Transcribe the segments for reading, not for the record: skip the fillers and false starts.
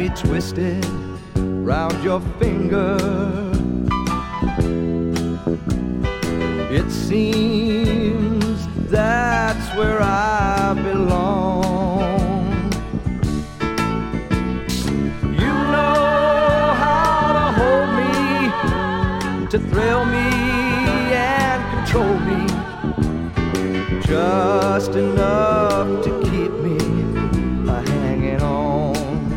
me twisted round your finger. It seems that's where I belong. You know how to hold me, to thrill me and control me, just enough to keep me hanging on.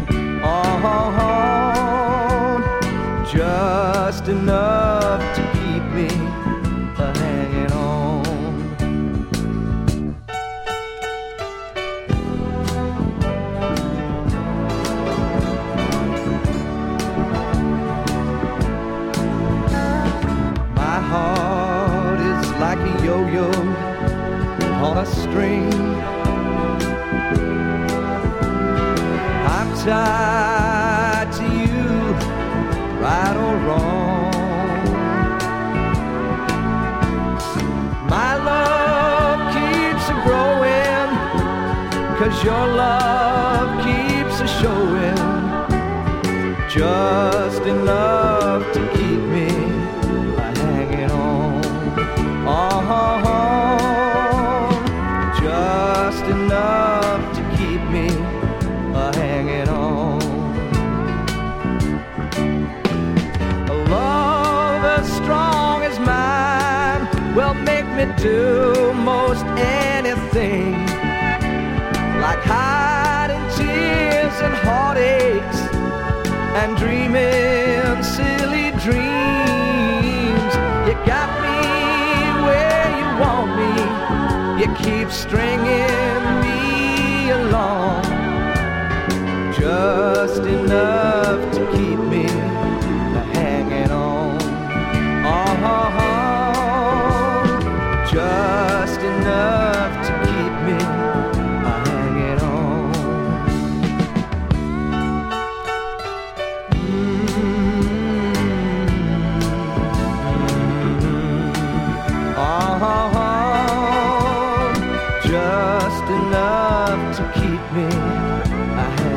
Just enough to keep me hanging on. My heart is like a yo-yo on a string. I'm tied to you, right or wrong. My love keeps a growing, 'cause your love keeps a showing, just enough to keep me hanging on. Just enough to keep me hanging on. A love as strong as mine will make me do most anything, like hiding tears and heartaches and dreaming silly dreams. You got me where you want me, you keep stringing me along, just enough to keep me hanging on. Just enough to keep me hanging on. Just enough to keep me hanging on.